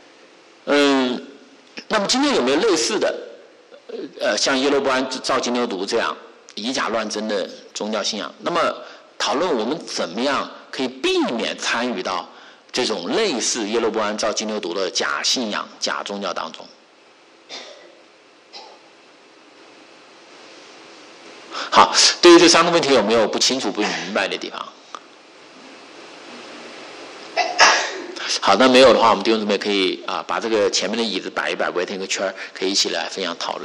那么今天有没有类似的像耶罗波安造金牛犊这样以假乱真的宗教信仰？那么讨论我们怎么样可以避免参与到这种类似耶罗波安造金牛犊的假信仰、假宗教当中。好，对于这3个问题有没有不清楚、不明白的地方？好，那没有的话，我们弟兄姊妹可以把这个前面的椅子摆一摆，围成一个圈，可以一起来分享讨论。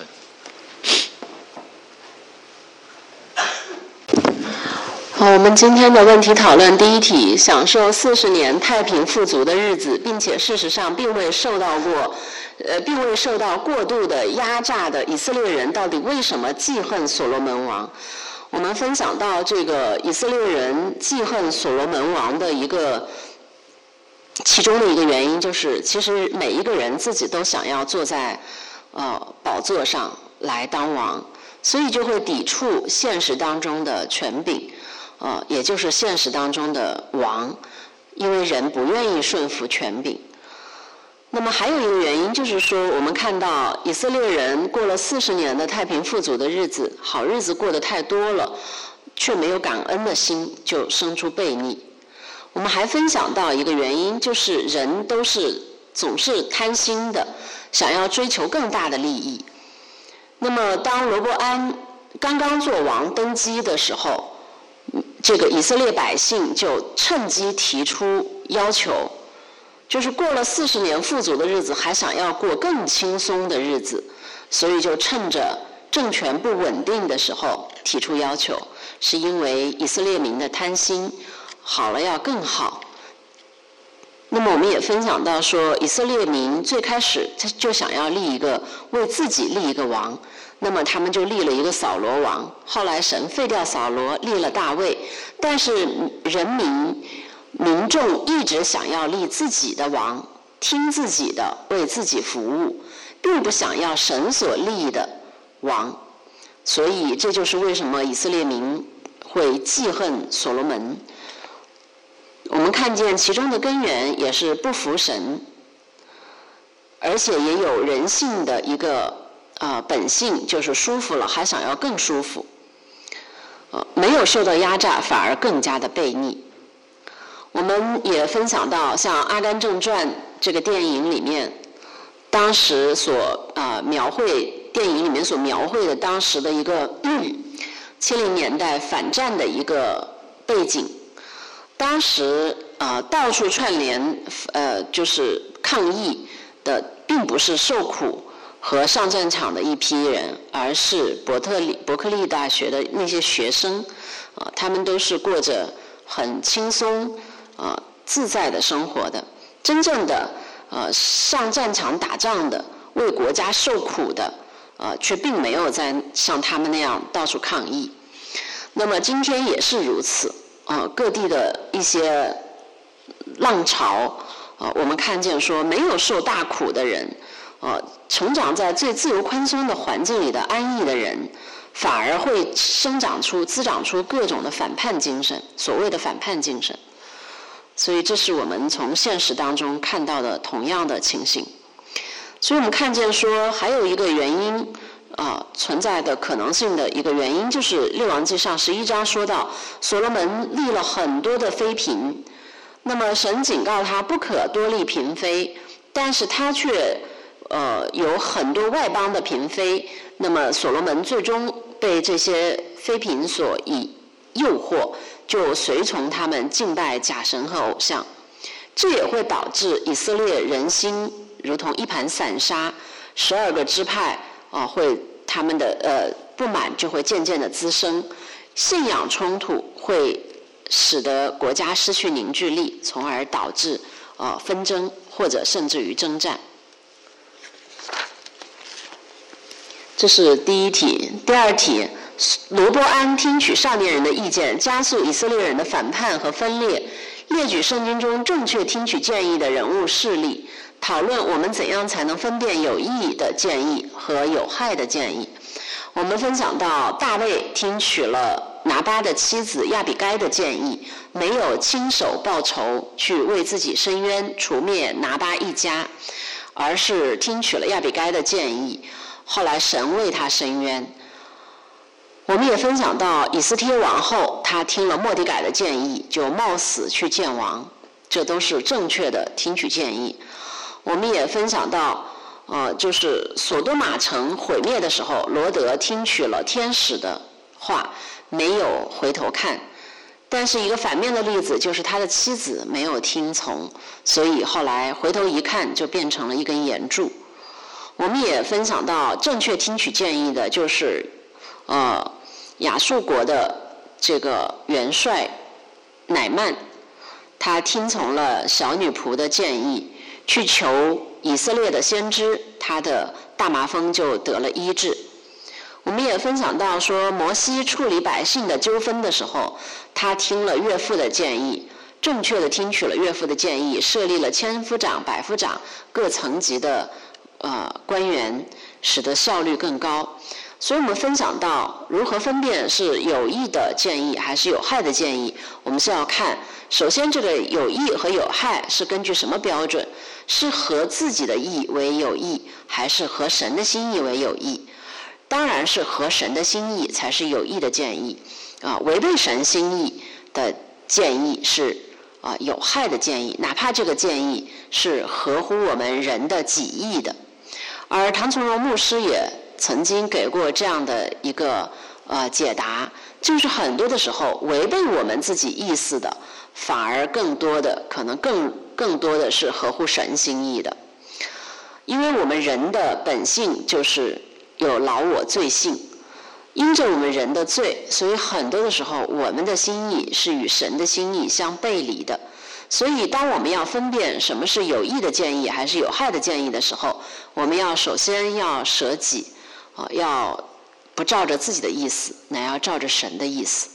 好，我们今天的问题讨论第一题：享受40年太平富足的日子，并且事实上并未受到过度的压榨的以色列人，到底为什么记恨所罗门王？我们分享到这个以色列人记恨所罗门王的其中的一个原因，就是其实每一个人自己都想要坐在宝座上来当王。 所以就会抵触现实当中的权柄，也就是现实当中的王，因为人不愿意顺服权柄。那么还有一个原因就是说，我们看到以色列人过了40年的太平富足的日子，好日子过得太多了，却没有感恩的心，就生出悖逆。我们还分享到一个原因，就是人都是总是贪心的，想要追求更大的利益。那么当罗波安刚刚做王登基的时候，这个以色列百姓就趁机提出要求，就是过了40年富足的日子，还想要过更轻松的日子，所以就趁着政权不稳定的时候提出要求，是因为以色列民的贪心，好了要更好。那么我们也分享到说，以色列民最开始他就想要为自己立一个王，那么他们就立了一个扫罗王，后来神废掉扫罗，立了大卫，但是民众一直想要立自己的王，听自己的，为自己服务，并不想要神所立的王，所以这就是为什么以色列民会记恨所罗门。我们看见其中的根源也是不服神，而且也有人性的一个本性，就是舒服了还想要更舒服，没有受到压榨反而更加的悖逆。我们也分享到像《阿甘正传》这个电影里面，当时所电影里面所描绘的当时的一个70年代反战的一个背景。当时到处串联就是抗议的，并不是受苦和上战场的一批人，而是伯克利大学的那些学生，他们都是过着很轻松自在的生活的。真正的上战场打仗的，为国家受苦的，却并没有像他们那样到处抗议。那么今天也是如此。各地的一些浪潮，我们看见说没有受大苦的人，成长在最自由宽松的环境里的安逸的人，反而会滋长出各种的反叛精神，所谓的反叛精神。所以这是我们从现实当中看到的同样的情形。所以我们看见说还有一个原因存在的可能性的一个原因，就是列王纪上11章说到，所罗门立了很多的妃嫔，那么神警告他不可多立嫔妃，但是他却有很多外邦的嫔妃，那么所罗门最终被这些妃嫔所诱惑，就随从他们敬拜假神和偶像。这也会导致以色列人心如同一盘散沙，12个支派他们的不满就会渐渐的滋生，信仰冲突会使得国家失去凝聚力，从而导致纷争或者甚至于征战。这是第一题。第二题，罗波安听取少年人的意见，加速以色列人的反叛和分裂，列举圣经中正确听取建议的人物事例，讨论我们怎样才能分辨有益的建议和有害的建议。我们分享到大卫听取了拿巴的妻子亚比该的建议，没有亲手报仇去为自己伸冤除灭拿巴一家，而是听取了亚比该的建议，后来神为他伸冤。我们也分享到以斯帖王后，他听了末底改的建议，就冒死去见王，这都是正确的听取建议。我们也分享到就是索多玛城毁灭的时候，罗德听取了天使的话，没有回头看，但是一个反面的例子就是他的妻子没有听从，所以后来回头一看就变成了一根岩柱。我们也分享到正确听取建议的就是亚述国的这个元帅乃曼，他听从了小女仆的建议，去求以色列的先知，他的大麻风就得了医治。我们也分享到说，摩西处理百姓的纠纷的时候，他听了岳父的建议，正确的听取了岳父的建议，设立了千夫长、百夫长各层级的官员，使得效率更高。 所以我们分享到如何分辨是有益的建议还是有害的建议，我们是要看，首先这个有益和有害是根据什么标准？是合自己的意为有益，还是合神的心意为有益？当然是合神的心意才是有益的建议违背神心意的建议是有害的建议，哪怕这个建议是合乎我们人的己意的。而唐从容牧师也曾经给过这样的一个解答，就是很多的时候违背我们自己意思的，反而更多的可能更多的是合乎神心意的。因为我们人的本性就是有老我罪性，因着我们人的罪，所以很多的时候我们的心意是与神的心意相背离的。所以当我们要分辨什么是有益的建议还是有害的建议的时候，我们要首先要舍己要不照着自己的意思，乃要照着神的意思。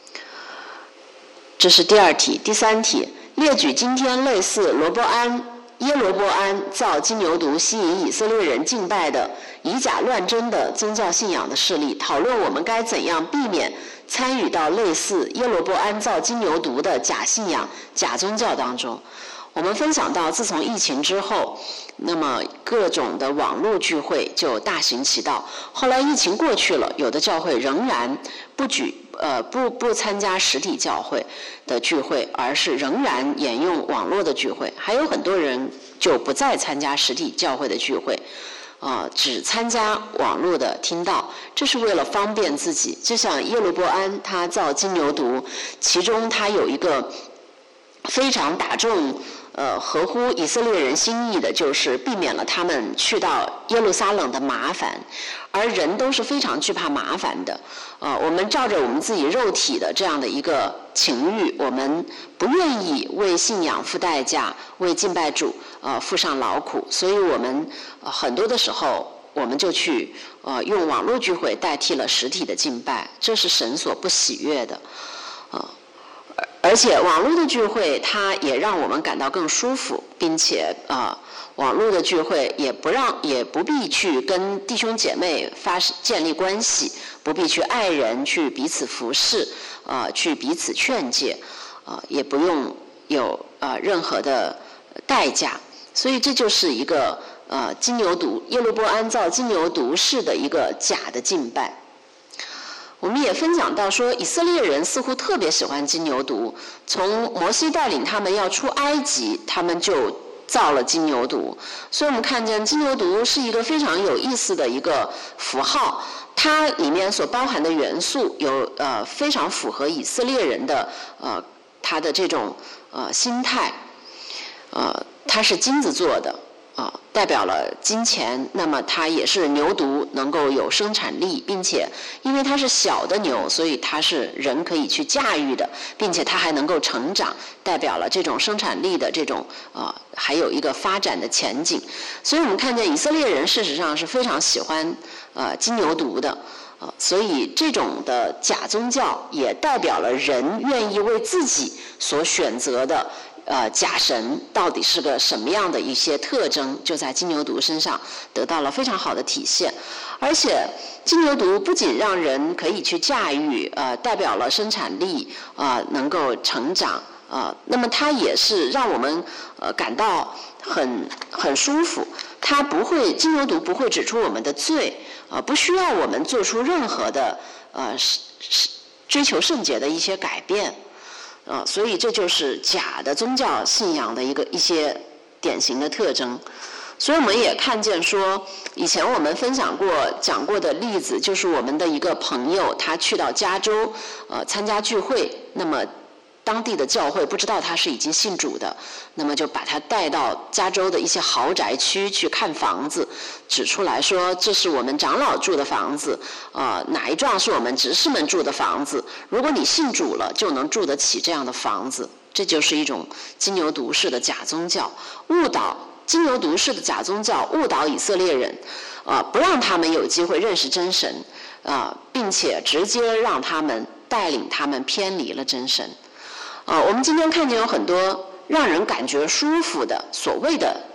这是第二题。第三题，列举今天类似耶罗波安造金牛犊吸引以色列人敬拜的以假乱真的宗教信仰的事例，讨论我们该怎样避免参与到类似耶罗波安造金牛犊的假信仰、假宗教当中。我们分享到，自从疫情之后，那么各种的网络聚会就大行其道。后来疫情过去了，有的教会仍然不参加实体教会的聚会，而是仍然沿用网络的聚会。还有很多人就不再参加实体教会的聚会，只参加网络的听道，这是为了方便自己。就像耶罗波安他造金牛犊，其中他有一个非常打中合乎以色列人心意的，就是避免了他们去到耶路撒冷的麻烦，而人都是非常惧怕麻烦的。我们照着我们自己肉体的这样的一个情欲，我们不愿意为信仰付代价，为敬拜主付上劳苦，所以我们很多的时候我们就去用网络聚会代替了实体的敬拜，这是神所不喜悦的。而且网络的聚会它也让我们感到更舒服，并且网络的聚会也不必去跟弟兄姐妹建立关系，不必去爱人，去彼此服侍，去彼此劝诫，也不用有任何的代价。所以这就是一个金牛犊耶罗波安造金牛犊式的一个假的敬拜。我们也分享到说，以色列人似乎特别喜欢金牛犊，从摩西带领他们要出埃及，他们就造了金牛犊。所以我们看见金牛犊是一个非常有意思的一个符号，它里面所包含的元素有非常符合以色列人的他的这种心态，它是金子做的。代表了金钱，那么它也是牛犊能够有生产力，并且因为它是小的牛，所以它是人可以去驾驭的，并且它还能够成长，代表了这种生产力的这种还有一个发展的前景。所以我们看见以色列人事实上是非常喜欢金牛犊的。所以这种的假宗教也代表了人愿意为自己所选择的假神到底是个什么样的一些特征，就在金牛犊身上得到了非常好的体现。而且金牛犊不仅让人可以去驾驭，代表了生产力，能够成长，那么它也是让我们感到很舒服。它不会，金牛犊不会指出我们的罪，不需要我们做出任何的追求圣洁的一些改变。所以这就是假的宗教信仰的一些典型的特征。所以我们也看见说，以前我们讲过的例子，就是我们的一个朋友，他去到加州参加聚会，那么当地的教会不知道他是已经信主的，那么就把他带到加州的一些豪宅区去看房子，指出来说这是我们长老住的房子，哪一幢是我们执事们住的房子，如果你信主了就能住得起这样的房子。这就是一种金牛犊式的假宗教，金牛犊式的假宗教误导以色列人，不让他们有机会认识真神，并且直接让他们带领他们偏离了真神。我们今天看见有很多让人感觉舒服的所谓的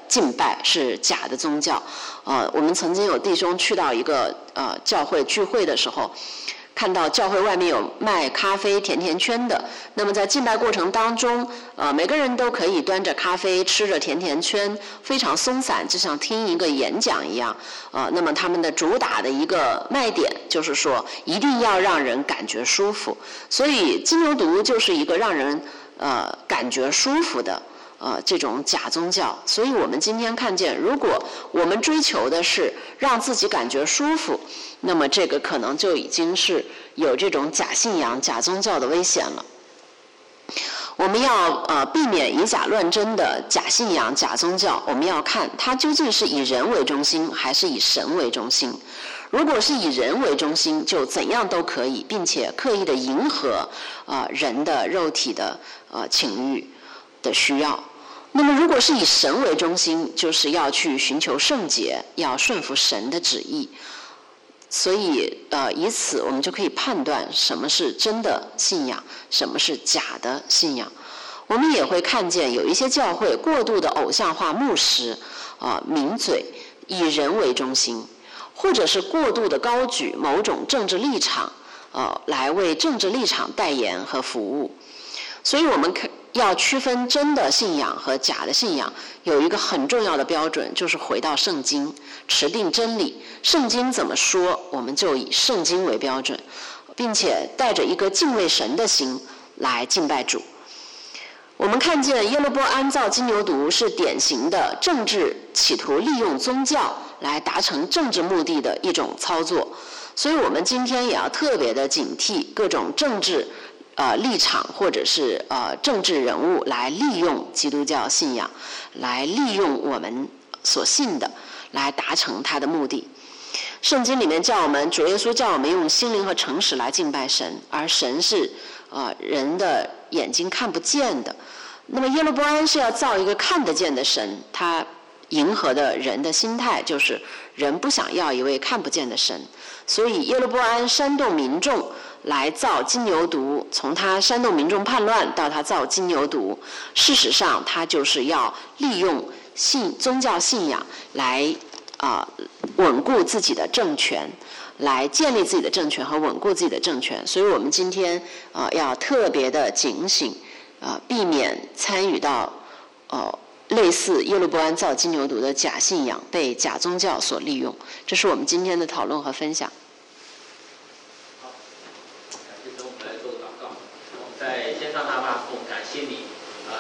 敬拜，是假的宗教。我们曾经有弟兄去到一个教会聚会的时候，看到教会外面有卖咖啡、甜甜圈的。那么在敬拜过程当中，每个人都可以端着咖啡，吃着甜甜圈，非常松散，就像听一个演讲一样。那么他们的主打的一个卖点就是说，一定要让人感觉舒服。所以金牛犊就是一个让人感觉舒服的这种假宗教。所以我们今天看见，如果我们追求的是让自己感觉舒服，那么这个可能就已经是有这种假信仰、假宗教的危险了。我们要避免以假乱真的假信仰、假宗教，我们要看它究竟是以人为中心还是以神为中心。如果是以人为中心，就怎样都可以，并且刻意的迎合人的肉体的情欲的需要。那么如果是以神为中心，就是要去寻求圣洁，要顺服神的旨意。所以以此我们就可以判断什么是真的信仰，什么是假的信仰。我们也会看见有一些教会过度的偶像化牧师名嘴，以人为中心，或者是过度的高举某种政治立场来为政治立场代言和服务。所以我们要区分真的信仰和假的信仰，有一个很重要的标准，就是回到圣经，持定真理。圣经怎么说，我们就以圣经为标准，并且带着一个敬畏神的心来敬拜主。我们看见耶罗波安造金牛犊是典型的政治企图利用宗教来达成政治目的的一种操作。所以我们今天也要特别的警惕各种政治立场或者是政治人物来利用基督教信仰，来利用我们所信的来达成他的目的。圣经里面叫我们，主耶稣叫我们用心灵和诚实来敬拜神，而神是人的眼睛看不见的。那么耶罗波安是要造一个看得见的神，他迎合的人的心态就是人不想要一位看不见的神。所以耶罗波安煽动民众来造金牛犊，从他煽动民众叛乱到他造金牛犊，事实上他就是要利用宗教信仰来稳固自己的政权，来建立自己的政权和稳固自己的政权。所以我们今天要特别的警醒，避免参与到类似耶罗波安造金牛犊的假信仰被假宗教所利用。这是我们今天的讨论和分享。 好，接着我们来做个祷告。我们在天上的阿爸父，感谢你